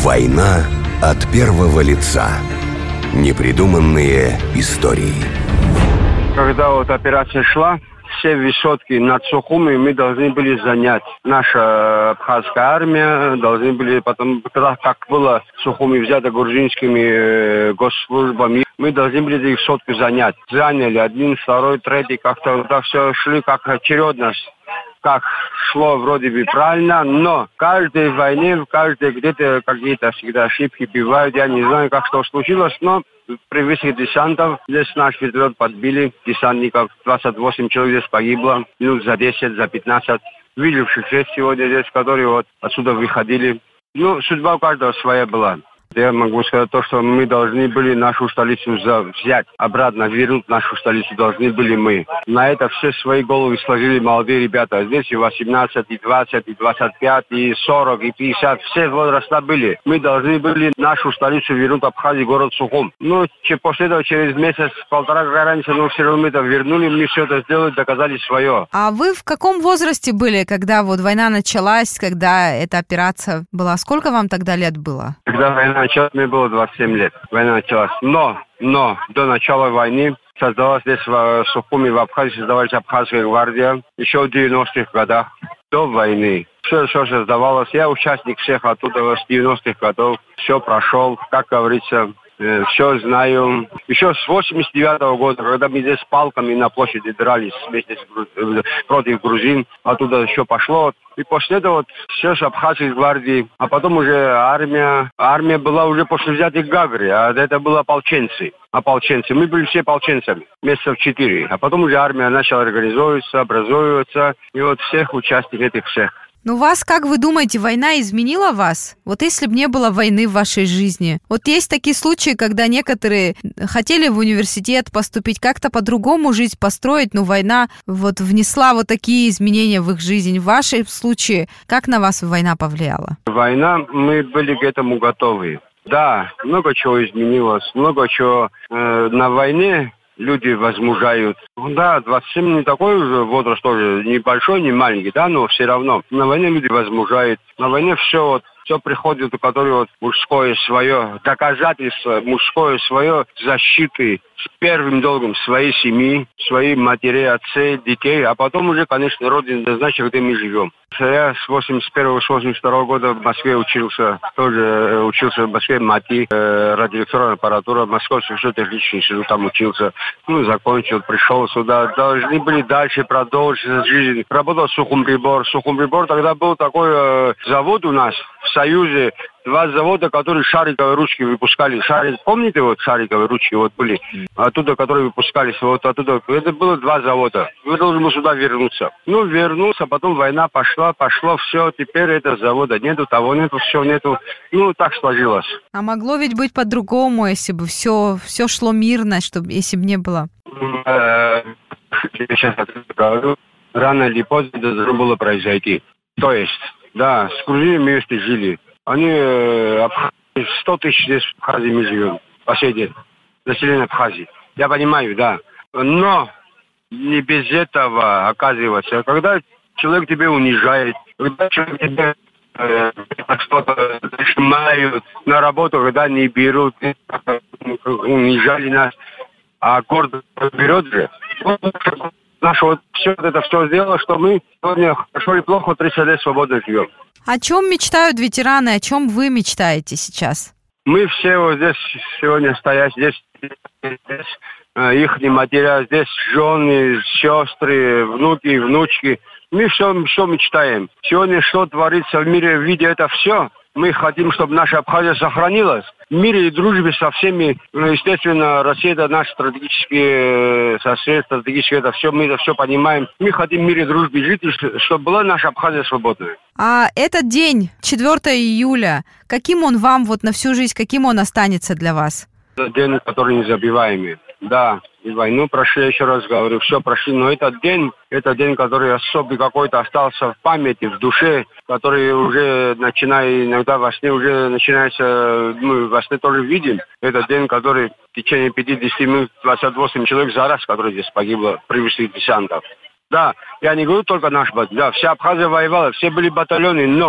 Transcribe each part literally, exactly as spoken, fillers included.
Война от первого лица. Непридуманные истории. Когда вот операция шла, все высотки над Сухуми мы должны были занять. Наша абхазская армия должны были потом, когда как было Сухуми взято грузинскими э, госслужбами, мы должны были эти высотки занять. Заняли один, второй, третий, как-то вот так все шли, как очередность. Как шло вроде бы правильно, но в каждой войне, в каждой где-то какие-то всегда ошибки бывают. Я не знаю, как что случилось, но при высадке десантов здесь наш вертолет подбили десантников. двадцать восемь человек здесь погибло, минут за десять, за пятнадцать. Выживших есть сегодня здесь, которые вот отсюда выходили. Ну, судьба у каждого своя была. Я могу сказать то, что мы должны были нашу столицу взять, обратно вернуть нашу столицу должны были мы. На это все свои головы сложили молодые ребята. Здесь и восемнадцать, и двадцать, и двадцать пять, и сорок, и пятьдесят. Все возраста были. Мы должны были нашу столицу вернуть Абхазии, город Сухум. Ну, после этого, через месяц, полтора, как раньше, но все равно мы это вернули, мы все это сделали, доказали свое. А вы в каком возрасте были, когда вот война началась, когда эта операция была? Сколько вам тогда лет было? Когда война началась, мне было двадцать семь лет. Война началась. Но, но до начала войны создалась здесь в Сухуми, в Абхазии, создавалась Абхазская гвардия еще в девяностых годах, до войны. Все, все создавалось. Я участник всех оттуда с девяностых годов. Все прошел, как говорится, э, все знаю. Еще с восемьдесят девятого года, когда мы здесь с палками на площади дрались вместе с, груз... против грузин, оттуда еще пошло. И после этого вот все с Абхазской гвардии, а потом уже армия. Армия была уже после взятия Гагры, а это были ополченцы. Ополченцы. Мы были все ополченцами, месяцев четыре. А потом уже армия начала организовываться, образовываться. И вот всех участников этих всех. Ну вас, как вы думаете, война изменила вас? Вот если бы не было войны в вашей жизни. Вот есть такие случаи, когда некоторые хотели в университет поступить, как-то по-другому жизнь построить, но война вот внесла вот такие изменения в их жизнь. В вашем случае, как на вас война повлияла? Война, мы были к этому готовы. Да, много чего изменилось, много чего э, на войне. Люди возмужают. Да, двадцать семь не такой уже возраст тоже, не большой, не маленький, да, но все равно. На войне люди возмужают. На войне все вот, все приходит, у которого вот мужское свое доказательство, мужское свое защиты с первым долгом своей семьи, своей матери, отцей, детей, а потом уже, конечно, родина, значит, где мы живем. Я с восемьдесят первого, с восемьдесят второго года в Москве учился, тоже учился в Москве, МАТИ, э, радиоэлектронная аппаратура, Московский технический институт, там учился, ну, закончил, пришел сюда. Должны были дальше продолжить жизнь. Работал Сухумприбор. Сухумприбор тогда был такой э, завод у нас в Союзе, два завода, которые шариковые ручки выпускали. Шарик, помните, вот шариковые ручки вот были, оттуда, которые выпускались, вот оттуда. Это было два завода. Мы должны сюда вернуться. Ну, вернулся, потом война пошла, пошло все, теперь это завода нету, того нету, все нету. Ну, так сложилось. А могло ведь быть по-другому, если бы все, все шло мирно, чтобы, если бы не было? Сейчас говорю, рано или поздно это должно было произойти. То есть, да, с грузинами вместе жили. Они э, сто тысяч здесь в Абхазии мы живем, по сей день, население Абхазии. Я понимаю, да. Но не без этого, оказывается, когда человек тебя унижает, когда человек тебя э, что-то снимают на работу, когда не берут, унижали нас, а город берет же. Наше вот все это все сделало, что мы сегодня, хорошо или плохо, тридцать лет свободно живем. О чем мечтают ветераны, о чем вы мечтаете сейчас? Мы все вот здесь сегодня стоят, здесь, здесь э, их матеря, здесь жены, сестры, внуки, внучки. Мы все, все мечтаем. Сегодня что творится в мире, видя это все, мы хотим, чтобы наша Абхазия сохранилась. В мире и дружбе со всеми, естественно, Россия это наш стратегический сосед, стратегически это все, мы это все понимаем. Мы хотим в мире и дружбе жить, чтобы была наша Абхазия свободная. А этот день, четвёртого июля, каким он вам вот на всю жизнь, каким он останется для вас? Это день, который незабываемый. Да, и войну прошли, еще раз говорю, все прошли, но этот день, это день, который особый какой-то остался в памяти, в душе, который уже, начиная иногда во сне, уже начинается, мы во сне тоже видим, это день, который в течение пятидесяти минут двадцать восемь человек за раз, которые здесь погибло при высадке десантов. Да, я не говорю только наш батальон, да, вся Абхазия воевала, все были батальоны, но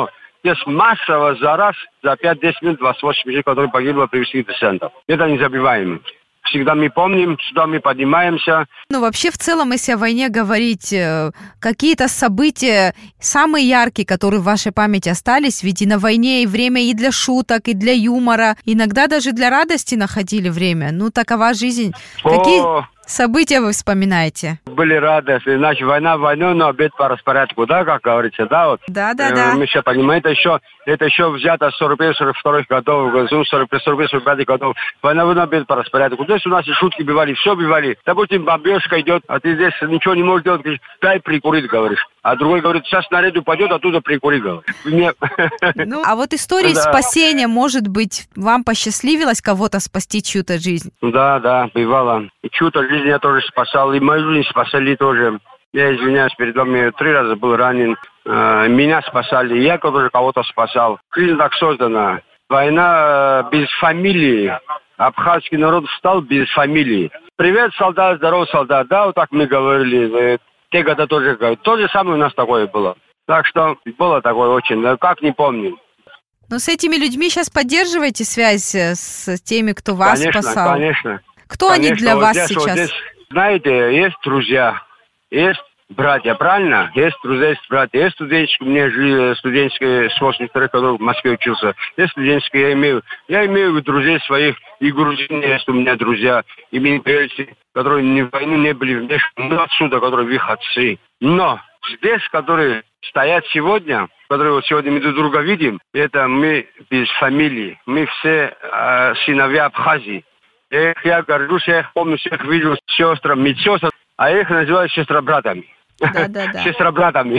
Здесь массово за раз, за пять-десять минут двадцать восемь человек, которые погибло при высоких десантах. Это незабываемо. Всегда мы помним, сюда мы поднимаемся. Ну, вообще, в целом, если о войне говорить, какие-то события самые яркие, которые в вашей памяти остались, ведь и на войне и время и для шуток, и для юмора, иногда даже для радости находили время. Ну, такова жизнь. О! Какие события вы вспоминаете? Были радостны. Значит, война войной, но обед по распорядку, да, как говорится, да? Вот. Да, да, Э, да. Мы все понимаем, это еще, это еще взято с сорок первых сорок вторых годов, сорок первых сорок пятых годов. Война война, обед по распорядку. Здесь у нас и шутки бывали, все бывали. Допустим, бомбежка идет, а ты здесь ничего не можешь делать, говоришь, дай прикурить, говоришь. А другой говорит, сейчас снаряд упадет, оттуда прикури, говоришь. Нет. Ну, а вот истории Да. спасения, может быть, вам посчастливилось кого-то спасти, чью-то жизнь? Да, да, бывало. И чью-то жизнь я тоже спасал, и мою жизнь спасали тоже. Я извиняюсь, перед вами три раза был ранен. Э, Меня спасали, я тоже кого-то спасал. Жизнь так создана. Война э, без фамилии. Абхазский народ встал без фамилии. Привет, солдат, здорово, солдат. Да, вот так мы говорили. Э, Те года тоже говорят. То же самое у нас такое было. Так что было такое очень. э, Как не помню. Но с этими людьми сейчас поддерживаете связь э, с теми, кто вас Конечно, спасал? конечно. Кто они Конечно, для вот вас здесь, вот сейчас? здесь, знаете, есть друзья, есть братья, правильно? Есть друзья, есть братья. Есть студенческие, мне же студенческие с восемьдесят вторых годов в Москве учился. Есть студенческие, я имею. Я имею друзей своих, и грузины есть у меня друзья, и минипрельцы, которые ни в войну не были вмешаны, но отсюда, которые выходцы. Но здесь, которые стоят сегодня, которые вот сегодня мы друг друга видим, это мы без фамилии. Мы все э, сыновья Абхазии. Эх, я горжусь, я их помню, всех видел сестрам, медсестрам, а я их называю сестра-братами. Да, да, да. Сестра-братами.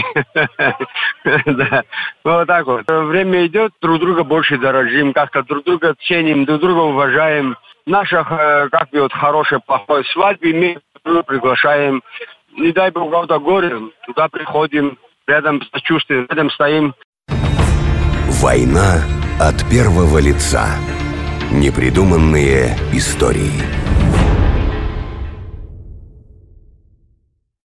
Да. Вот так вот. Время идет, друг друга больше дорожим, как-то друг друга ценим, друг друга уважаем. Наша, э, как бы, вот хорошая, плохая свадьба, мы друг друга приглашаем. Не дай бог, кого-то горе, туда приходим, рядом сочувствуем, рядом стоим. Война от первого лица. Непридуманные истории.